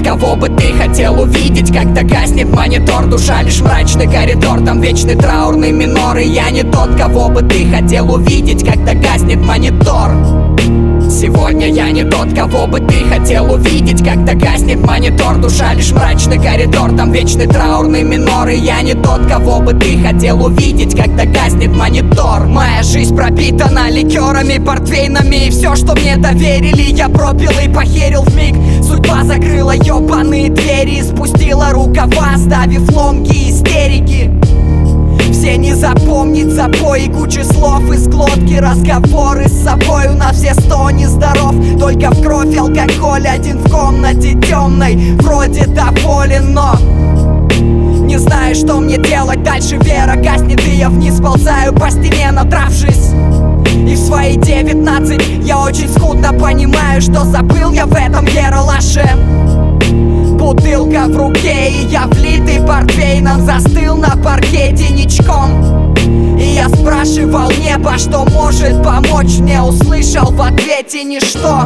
кого бы ты хотел увидеть, когда гаснет монитор. Душа лишь мрачный коридор, там вечный траурный минор. И я не тот, кого бы ты хотел увидеть, когда гаснет монитор. Сегодня я не тот, кого бы ты хотел увидеть, когда гаснет монитор. Душа лишь мрачный коридор, там вечный траурный минор. И я не тот, кого бы ты хотел увидеть, когда гаснет монитор. Моя жизнь пропитана ликерами, портвейнами, и все, что мне доверили, я пропил и похерил вмиг. Судьба закрыла ебаные двери и спустила рукава, оставив ломки истерики. Все не запомнить запой и куча слов из глотки. Разговоры с собой, у нас все 100 нездоров. Только в кровь алкоголь, один в комнате темной. Вроде доволен, но не знаю, что мне делать дальше. Вера гаснет, и я вниз ползаю по стене, надравшись. И в свои 19 я очень скудно понимаю, что забыл я в этом ералаше. Бутылка в руке, и я влитый портвейном застыл на паркете ничком. И я спрашивал небо, что может помочь мне. Услышал в ответе ничто.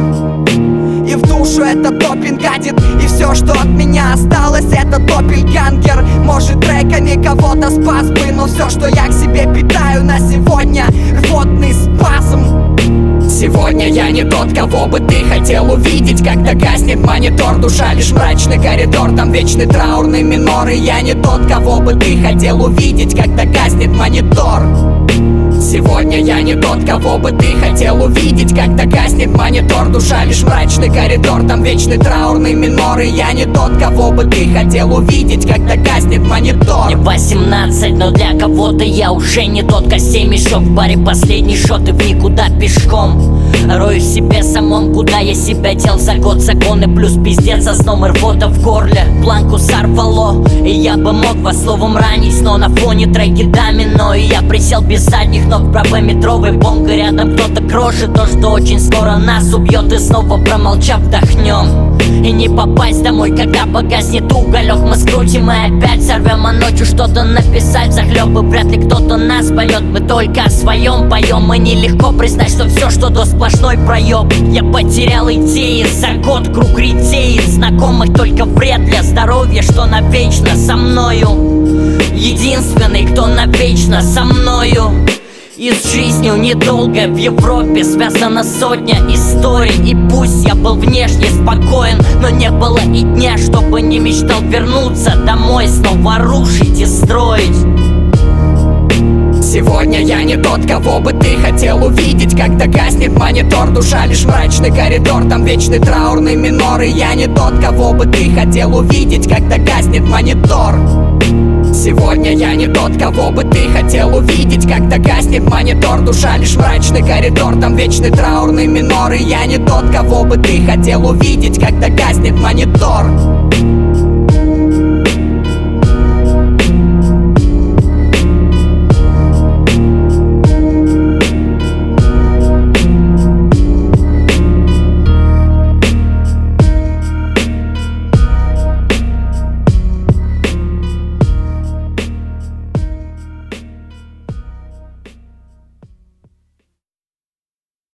И в душу этот допинг гадит, и все, что от меня осталось, это доппельгангер. Может, треками кого-то спас бы, но все, что я к себе питаю на сегодня, рвотный спазм. Сегодня я не тот, кого бы ты хотел увидеть, когда гаснет монитор. Душа лишь мрачный коридор, там вечный траурный минор. И я не тот, кого бы ты хотел увидеть, когда гаснет монитор. Сегодня я не тот, кого бы ты хотел увидеть, когда гаснет монитор. Душа лишь мрачный коридор, там вечный траурный минор. И я не тот, кого бы ты хотел увидеть, когда гаснет монитор. Мне 18, но для кого-то я уже не тот. Костей мешок, в баре последний шот и в никуда пешком. Рою в себе самом, куда я себя дел за год. Законы плюс пиздец со сном и рвота в горле. Планку сорвало, и я бы мог вас словом ранить, но на фоне треки домино. И я присел без задних ног, ББ-метровый бомб, и рядом кто-то крошит то, что очень скоро нас убьет. И снова промолчав вдохнем. И не попасть домой, когда погаснет уголек. Мы скрутим и опять сорвем, а ночью что-то написать захлеб. И вряд ли кто-то нас поймет, мы только о своем поем. И нелегко признать, что все, что до сплошной проеб. Я потерял идеи за год, круг ретеи. Знакомых только вред для здоровья, что навечно со мною. Единственный, кто навечно со мною. И с жизнью недолго в Европе связана сотня историй. И пусть я был внешне спокоен, но не было и дня, чтобы не мечтал вернуться домой, снова рушить и строить. Сегодня я не тот, кого бы ты хотел увидеть, когда гаснет монитор. Душа лишь мрачный коридор, там вечный траурный минор. И я не тот, кого бы ты хотел увидеть, когда гаснет монитор. Сегодня я не тот, кого бы ты хотел увидеть, когда гаснет монитор. Душа лишь мрачный коридор, там вечный траурный минор. И я не тот, кого бы ты хотел увидеть, когда гаснет монитор.